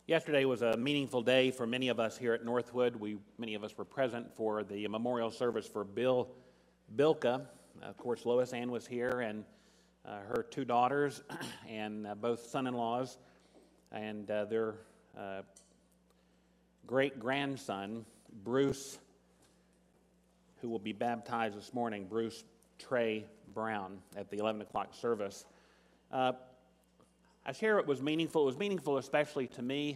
Yesterday was a meaningful day for many of us here at Northwood. Many of us were present for the memorial service for Bill Bilka. Of course, Lois Ann was here, and her two daughters, and both son-in-laws, and their great-grandson, Bruce, who will be baptized this morning, Bruce Trey Brown, at the 11 o'clock service. I share it was meaningful. It was meaningful especially to me.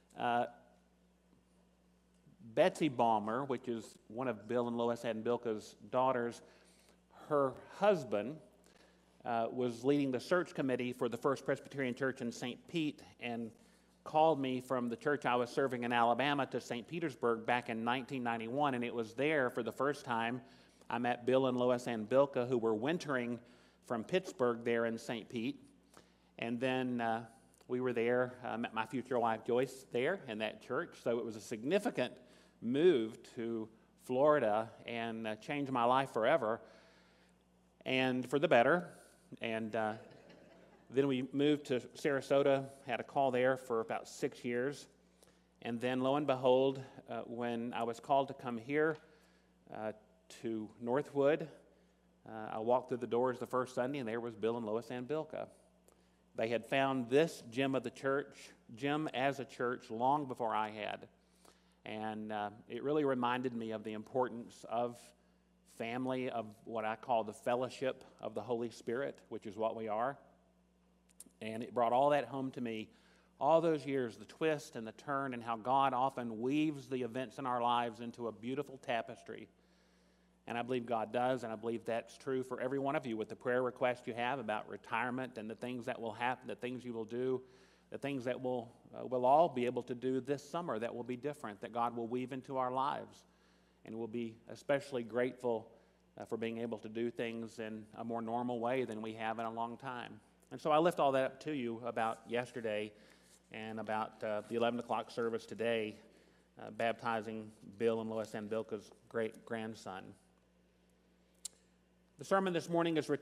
Betsy Balmer, which is one of Bill and Lois Ann Bilka's daughters, her husband was leading the search committee for the First Presbyterian Church in St. Pete and called me from the church I was serving in Alabama to St. Petersburg back in 1991, and it was there for the first time I met Bill and Lois Ann Bilka, who were wintering from Pittsburgh there in St. Pete. And then we were there, met my future wife Joyce there in that church. So it was a significant move to Florida and changed my life forever and for the better. And then we moved to Sarasota, had a call there for about 6 years. And then lo and behold, when I was called to come here to Northwood, I walked through the doors the first Sunday, and there was Bill and Lois Ann Bilka. They had found this gem of the church, gem as a church, long before I had. And it really reminded me of the importance of family, of what I call the fellowship of the Holy Spirit, which is what we are. And it brought all that home to me, all those years, the twist and the turn, and how God often weaves the events in our lives into a beautiful tapestry. And I believe God does, and I believe that's true for every one of you with the prayer request you have about retirement and the things that will happen, the things you will do, the things that we'll all be able to do this summer that will be different, that God will weave into our lives. And we'll be especially grateful for being able to do things in a more normal way than we have in a long time. And so I lift all that up to you about yesterday and about the 11 o'clock service today, baptizing Bill and Lois Ann Bilka's great-grandson. The sermon this morning is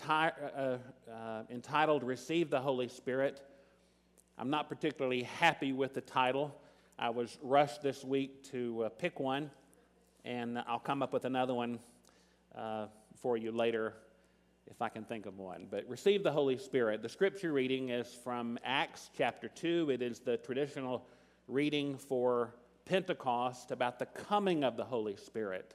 entitled, Receive the Holy Spirit. I'm not particularly happy with the title. I was rushed this week to pick one, and I'll come up with another one for you later if I can think of one. But Receive the Holy Spirit. The scripture reading is from Acts chapter 2. It is the traditional reading for Pentecost about the coming of the Holy Spirit.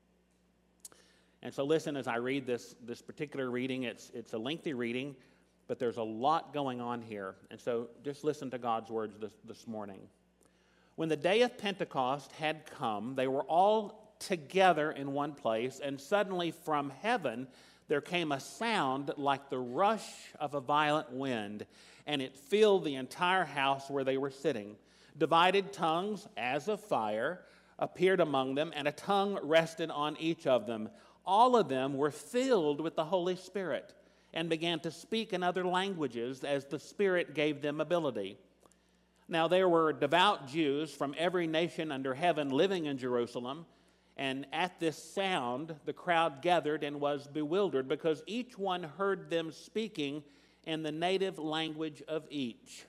And so listen as I read this particular reading. It's a lengthy reading, but there's a lot going on here. And so just listen to God's words this morning. When the day of Pentecost had come, they were all together in one place, and suddenly from heaven there came a sound like the rush of a violent wind, and it filled the entire house where they were sitting. Divided tongues, as of fire, appeared among them, and a tongue rested on each of them. All of them were filled with the Holy Spirit and began to speak in other languages as the Spirit gave them ability. Now there were devout Jews from every nation under heaven living in Jerusalem, and at this sound the crowd gathered and was bewildered because each one heard them speaking in the native language of each.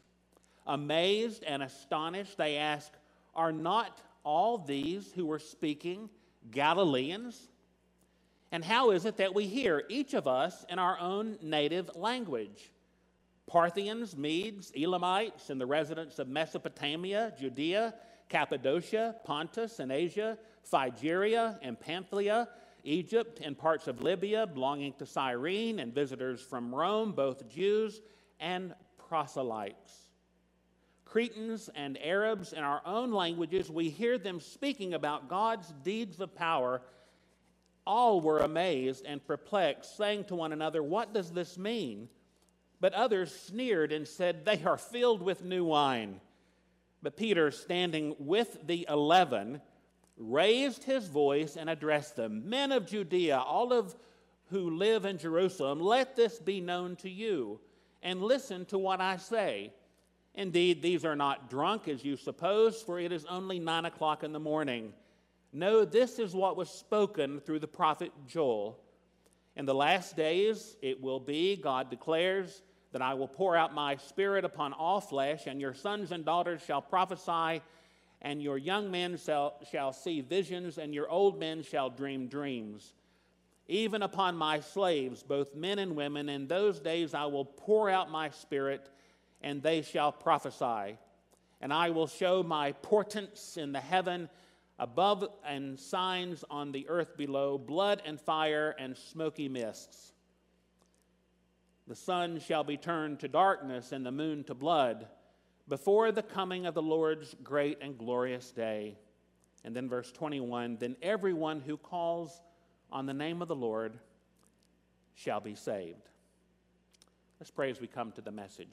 Amazed and astonished, they asked, Are not all these who were speaking Galileans? And how is it that we hear, each of us, in our own native language? Parthians, Medes, Elamites, and the residents of Mesopotamia, Judea, Cappadocia, Pontus, and Asia, Phrygia and Pamphylia, Egypt, and parts of Libya belonging to Cyrene, and visitors from Rome, both Jews and proselytes. Cretans and Arabs, in our own languages, we hear them speaking about God's deeds of power. All were amazed and perplexed, saying to one another, What does this mean? But others sneered and said, They are filled with new wine. But Peter, standing with the 11, raised his voice and addressed them, Men of Judea, all of who live in Jerusalem, let this be known to you, and listen to what I say. Indeed, these are not drunk, as you suppose, for it is only 9 o'clock in the morning. No, this is what was spoken through the prophet Joel. In the last days it will be, God declares, that I will pour out my Spirit upon all flesh, and your sons and daughters shall prophesy, and your young men shall see visions, and your old men shall dream dreams. Even upon my slaves, both men and women, in those days I will pour out my Spirit, and they shall prophesy. And I will show my portents in the heaven above and signs on the earth below, blood and fire and smoky mists. The sun shall be turned to darkness and the moon to blood before the coming of the Lord's great and glorious day. And then verse 21, then everyone who calls on the name of the Lord shall be saved. Let's pray as we come to the message.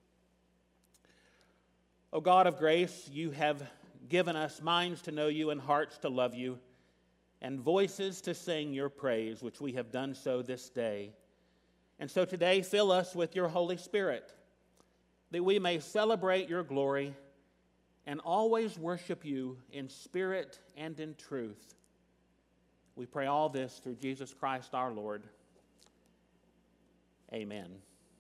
O God of grace, you have given us minds to know you and hearts to love you, and voices to sing your praise, which we have done so this day. And so today, fill us with your Holy Spirit, that we may celebrate your glory and always worship you in spirit and in truth. We pray all this through Jesus Christ our Lord. Amen.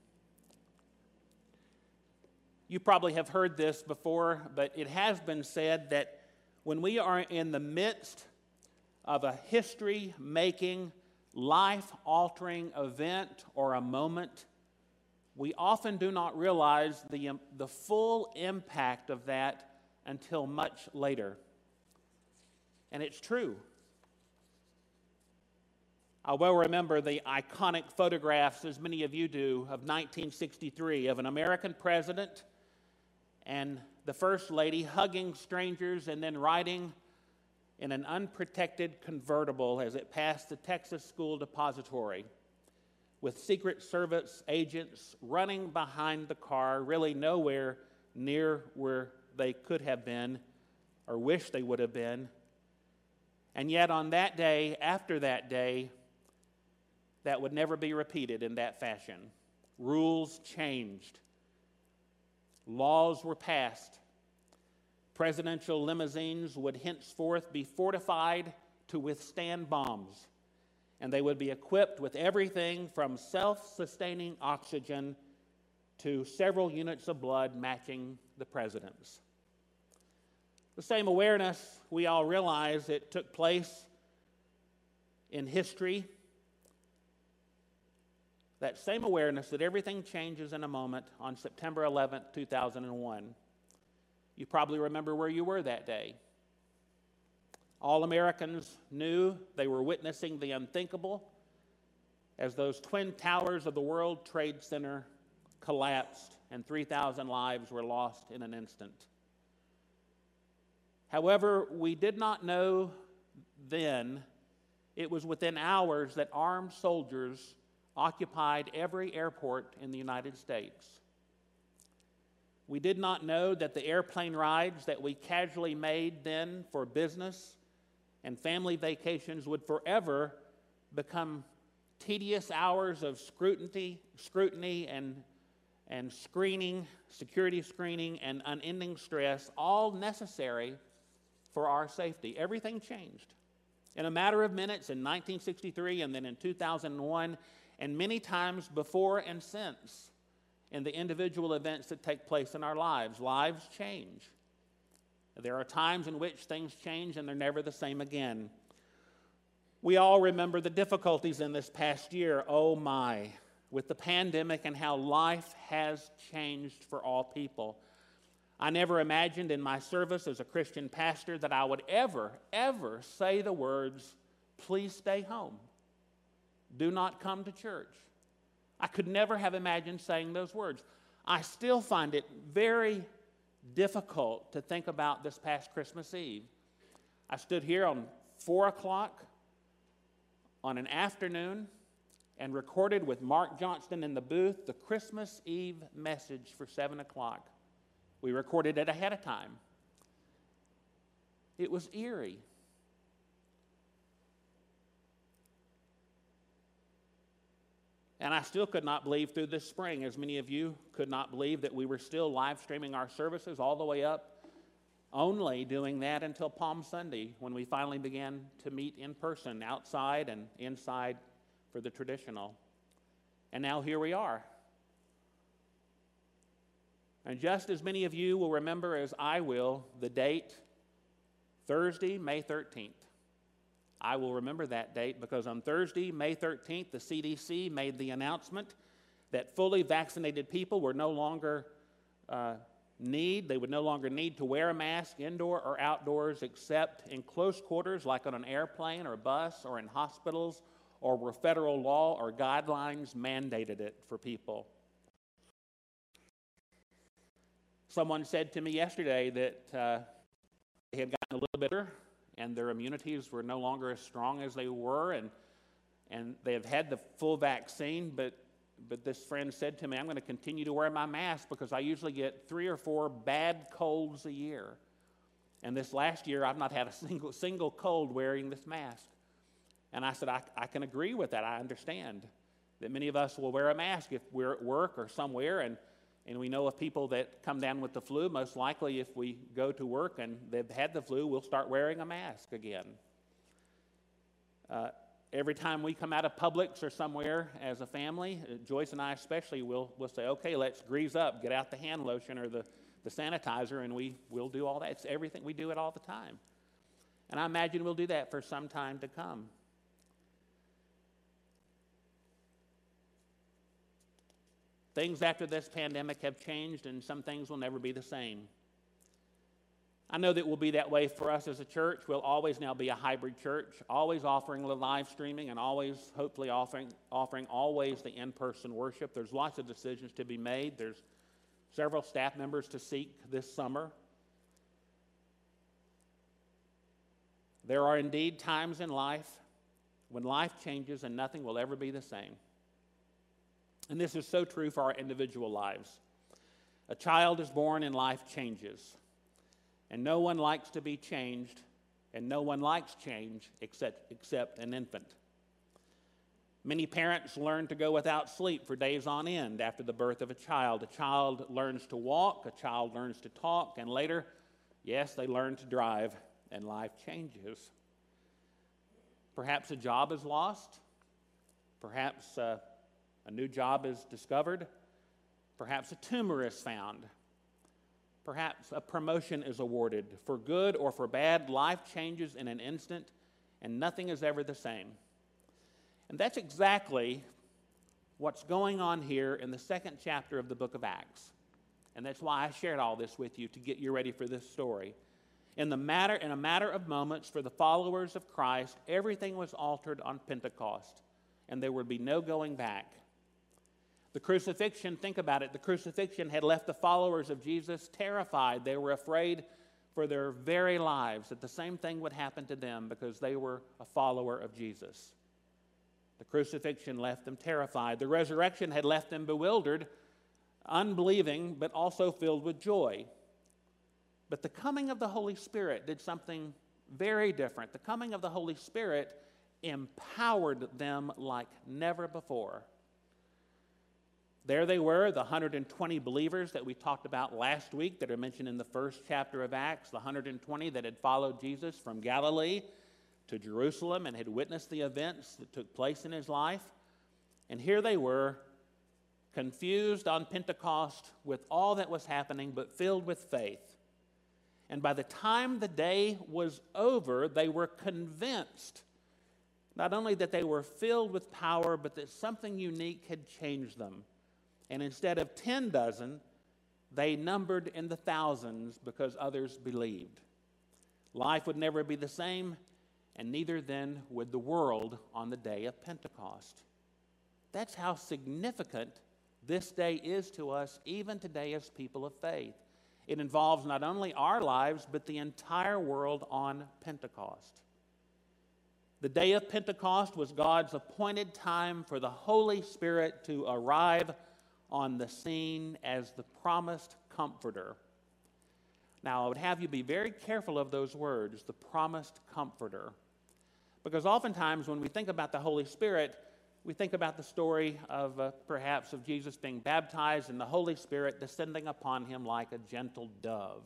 You probably have heard this before, but it has been said that when we are in the midst of a history-making, life-altering event or a moment, we often do not realize the full impact of that until much later. And it's true. I well remember the iconic photographs, as many of you do, of 1963 of an American president and the First Lady hugging strangers and then riding in an unprotected convertible as it passed the Texas School Depository, with Secret Service agents running behind the car, really nowhere near where they could have been or wish they would have been. And yet on that day, after that day, that would never be repeated in that fashion. Rules changed. Laws were passed. Presidential limousines would henceforth be fortified to withstand bombs, and they would be equipped with everything from self-sustaining oxygen to several units of blood matching the president's. The same awareness, we all realize, it took place in history. That same awareness that everything changes in a moment on September 11th, 2001. You probably remember where you were that day. All Americans knew they were witnessing the unthinkable as those twin towers of the World Trade Center collapsed and 3,000 lives were lost in an instant. However, we did not know then, it was within hours that armed soldiers occupied every airport in the United States. We did not know that the airplane rides that we casually made then for business and family vacations would forever become tedious hours of scrutiny and screening, security screening, and unending stress, all necessary for our safety. Everything changed. In a matter of minutes in 1963 and then in 2001, and many times before and since, in the individual events that take place in our lives. Lives change. There are times in which things change and they're never the same again. We all remember the difficulties in this past year, oh my, with the pandemic and how life has changed for all people. I never imagined in my service as a Christian pastor that I would ever say the words, please stay home. Do not come to church. I could never have imagined saying those words. I still find it very difficult to think about this past Christmas Eve. I stood here on 4 o'clock on an afternoon and recorded with Mark Johnston in the booth the Christmas Eve message for 7 o'clock. We recorded it ahead of time. It was eerie. And I still could not believe through this spring, as many of you could not believe, that we were still live streaming our services all the way up, only doing that until Palm Sunday, when we finally began to meet in person, outside and inside for the traditional. And now here we are. And just as many of you will remember as I will the date, Thursday, May 13th. I will remember that date because on Thursday, May 13th, the CDC made the announcement that fully vaccinated people were no longer they would no longer need to wear a mask indoor or outdoors except in close quarters like on an airplane or a bus or in hospitals or where federal law or guidelines mandated it for people. Someone said to me yesterday that they had gotten a little bit better and their immunities were no longer as strong as they were, and they have had the full vaccine, but this friend said to me, I'm going to continue to wear my mask because I usually get 3 or 4 bad colds a year. And this last year, I've not had a single cold wearing this mask. And I said, I can agree with that. I understand that many of us will wear a mask if we're at work or somewhere, and we know of people that come down with the flu. Most likely, if we go to work and they've had the flu, we'll start wearing a mask again. Every time we come out of Publix or somewhere as a family, Joyce and I especially will say, okay, let's grease up, get out the hand lotion or the sanitizer, and we'll do all that. It's everything. We do it all the time. And I imagine we'll do that for some time to come. Things after this pandemic have changed, and some things will never be the same. I know that it will be that way for us as a church. We'll always now be a hybrid church, always offering the live streaming and always, hopefully, offering always the in-person worship. There's lots of decisions to be made. There's several staff members to seek this summer. There are indeed times in life when life changes and nothing will ever be the same. And this is so true for our individual lives. A child is born and life changes. And no one likes to be changed, and no one likes change except an infant. Many parents learn to go without sleep for days on end after the birth of a child. A child learns to walk, a child learns to talk, and later, yes, they learn to drive, and life changes. Perhaps a job is lost. Perhaps a new job is discovered. Perhaps a tumor is found. Perhaps a promotion is awarded. For good or for bad, life changes in an instant, and nothing is ever the same. And that's exactly what's going on here in the 2nd chapter of the book of Acts. And that's why I shared all this with you, to get you ready for this story. In a matter of moments, for the followers of Christ, everything was altered on Pentecost, and there would be no going back. The crucifixion, think about it, the crucifixion had left the followers of Jesus terrified. They were afraid for their very lives that the same thing would happen to them because they were a follower of Jesus. The crucifixion left them terrified. The resurrection had left them bewildered, unbelieving, but also filled with joy. But the coming of the Holy Spirit did something very different. The coming of the Holy Spirit empowered them like never before. There they were, the 120 believers that we talked about last week that are mentioned in the 1st chapter of Acts, the 120 that had followed Jesus from Galilee to Jerusalem and had witnessed the events that took place in his life. And here they were, confused on Pentecost with all that was happening, but filled with faith. And by the time the day was over, they were convinced not only that they were filled with power, but that something unique had changed them. And instead of 10 dozen, they numbered in the thousands because others believed. Life would never be the same, and neither then would the world on the day of Pentecost. That's how significant this day is to us, even today as people of faith. It involves not only our lives, but the entire world on Pentecost. The day of Pentecost was God's appointed time for the Holy Spirit to arrive on the scene as the promised comforter. Now, I would have you be very careful of those words, the promised comforter. Because oftentimes when we think about the Holy Spirit, we think about the story of perhaps of Jesus being baptized and the Holy Spirit descending upon him like a gentle dove.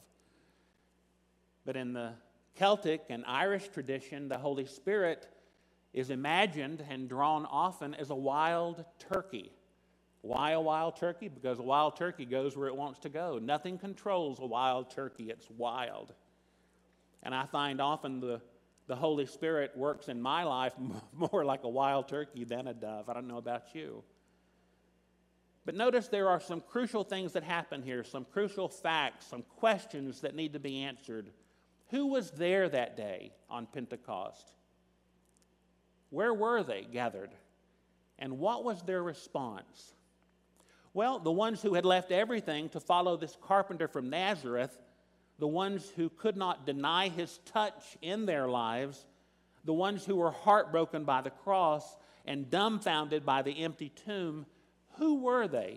But in the Celtic and Irish tradition, the Holy Spirit is imagined and drawn often as a wild turkey Why a wild turkey? Because a wild turkey goes where it wants to go. Nothing controls a wild turkey. It's wild. And I find often the Holy Spirit works in my life more like a wild turkey than a dove. I don't know about you. But notice there are some crucial things that happen here, some crucial facts, some questions that need to be answered. Who was there that day on Pentecost? Where were they gathered? And what was their response? Well, the ones who had left everything to follow this carpenter from Nazareth, the ones who could not deny his touch in their lives, the ones who were heartbroken by the cross and dumbfounded by the empty tomb, who were they?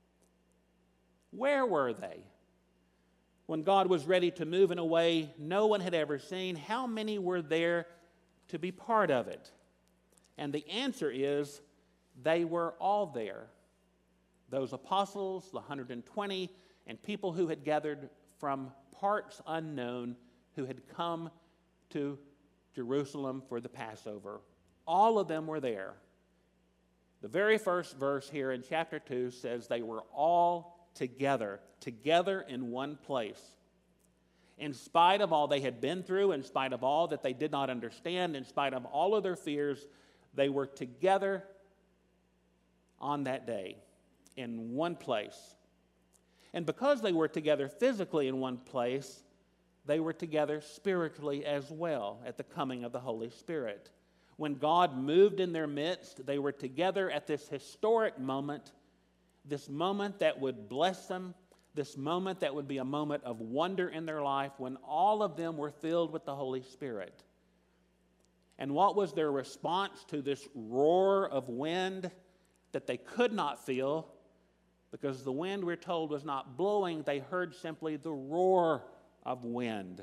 Where were they? When God was ready to move in a way no one had ever seen, how many were there to be part of it? And the answer is, they were all there. Those apostles, the 120, and people who had gathered from parts unknown, who had come to Jerusalem for the Passover. All of them were there. The very first verse here in chapter 2 says they were all together in one place. In spite of all they had been through, in spite of all that they did not understand, in spite of all of their fears, they were together on that day in one place. And because they were together physically in one place, they were together spiritually as well at the coming of the Holy Spirit. When God moved in their midst, they were together at this historic moment, this moment that would bless them, this moment that would be a moment of wonder in their life when all of them were filled with the Holy Spirit. And what was their response to this roar of wind that they could not feel? Because the wind, we're told, was not blowing. They heard simply the roar of wind.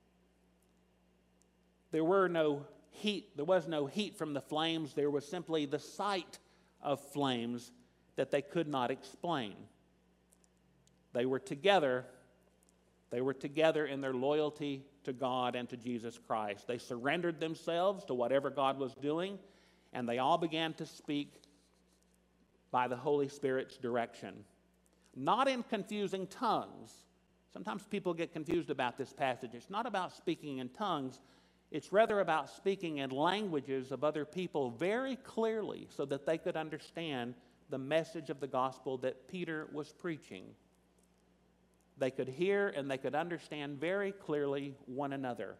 There was no heat from the flames. There was simply the sight of flames that they could not explain. They were together. They were together in their loyalty to God and to Jesus Christ. They surrendered themselves to whatever God was doing, and they all began to speak by the Holy Spirit's direction. Not in confusing tongues. Sometimes people get confused about this passage. It's not about speaking in tongues. It's rather about speaking in languages of other people very clearly so that they could understand the message of the gospel that Peter was preaching. They could hear and they could understand very clearly one another.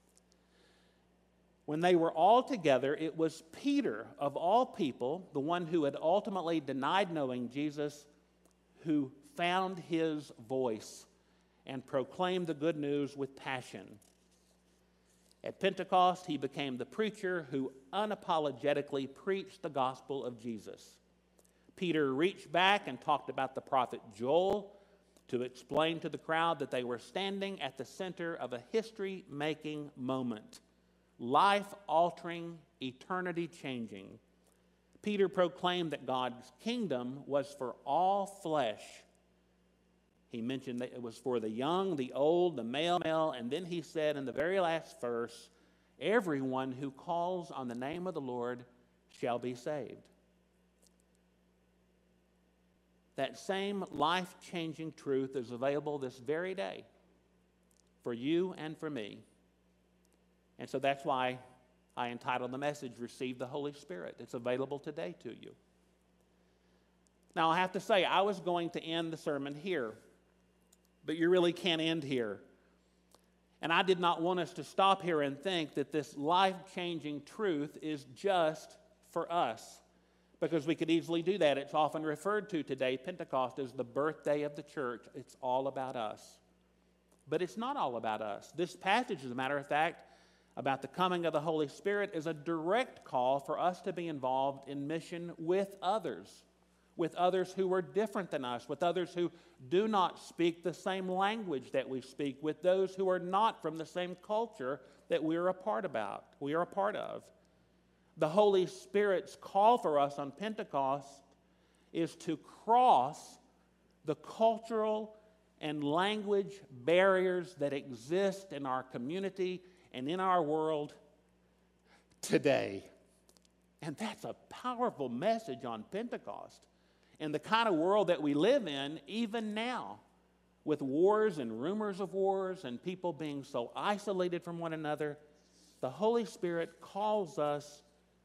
When they were all together, it was Peter, of all people, the one who had ultimately denied knowing Jesus, who found his voice and proclaimed the good news with passion. At Pentecost, he became the preacher who unapologetically preached the gospel of Jesus. Peter reached back and talked about the prophet Joel to explain to the crowd that they were standing at the center of a history-making moment. Life-altering, eternity-changing. Peter proclaimed that God's kingdom was for all flesh. He mentioned that it was for the young, the old, the male, and then he said in the very last verse, everyone who calls on the name of the Lord shall be saved. That same life-changing truth is available this very day for you and for me. And so that's why I entitled the message, Receive the Holy Spirit. It's available today to you. Now, I have to say, I was going to end the sermon here, but you really can't end here. And I did not want us to stop here and think that this life-changing truth is just for us, because we could easily do that. It's often referred to today, Pentecost, as the birthday of the church. It's all about us. But it's not all about us. This passage, as a matter of fact, about the coming of the Holy Spirit is a direct call for us to be involved in mission with others who are different than us, with others who do not speak the same language that we speak, with those who are not from the same culture that we are a part of. The Holy Spirit's call for us on Pentecost is to cross the cultural and language barriers that exist in our community and in our world today. And that's a powerful message on Pentecost. In the kind of world that we live in, even now, with wars and rumors of wars and people being so isolated from one another, the Holy Spirit calls us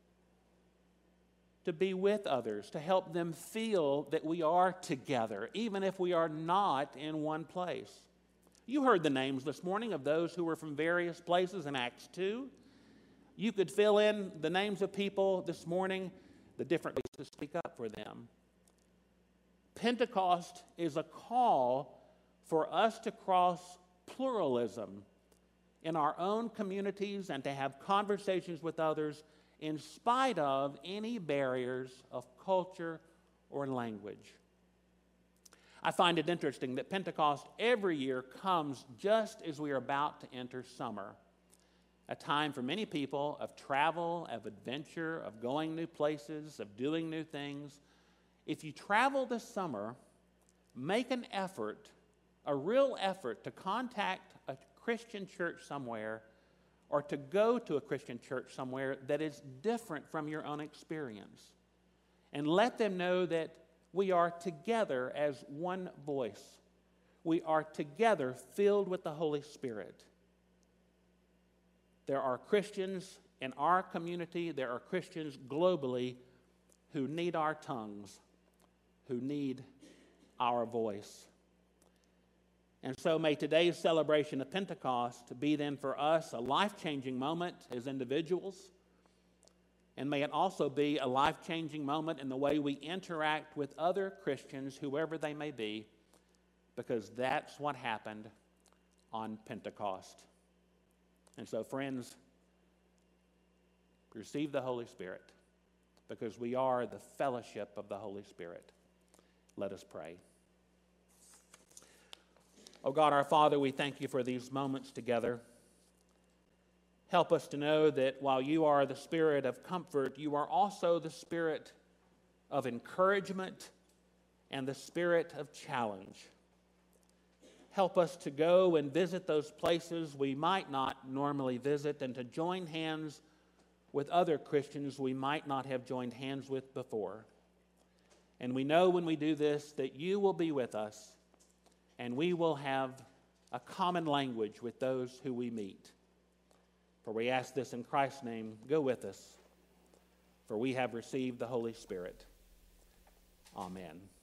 to be with others, to help them feel that we are together, even if we are not in one place. You heard the names this morning of those who were from various places in Acts 2. You could fill in the names of people this morning, the different ways to speak up for them. Pentecost is a call for us to cross pluralism in our own communities and to have conversations with others in spite of any barriers of culture or language. I find it interesting that Pentecost every year comes just as we are about to enter summer, a time for many people of travel, of adventure, of going new places, of doing new things. If you travel this summer, make an effort, a real effort, to contact a Christian church somewhere or to go to a Christian church somewhere that is different from your own experience. And let them know that we are together as one voice. We are together filled with the Holy Spirit. There are Christians in our community, there are Christians globally who need our tongues, who need our voice. And so may today's celebration of Pentecost be then for us a life-changing moment as individuals, and may it also be a life-changing moment in the way we interact with other Christians, whoever they may be, because that's what happened on Pentecost. And so, friends, receive the Holy Spirit, because we are the fellowship of the Holy Spirit. Let us pray. Oh God, our Father, we thank you for these moments together. Help us to know that while you are the Spirit of comfort, you are also the Spirit of encouragement and the Spirit of challenge. Help us to go and visit those places we might not normally visit, and to join hands with other Christians we might not have joined hands with before. And we know when we do this that you will be with us, and we will have a common language with those who we meet. For we ask this in Christ's name, go with us, for we have received the Holy Spirit. Amen.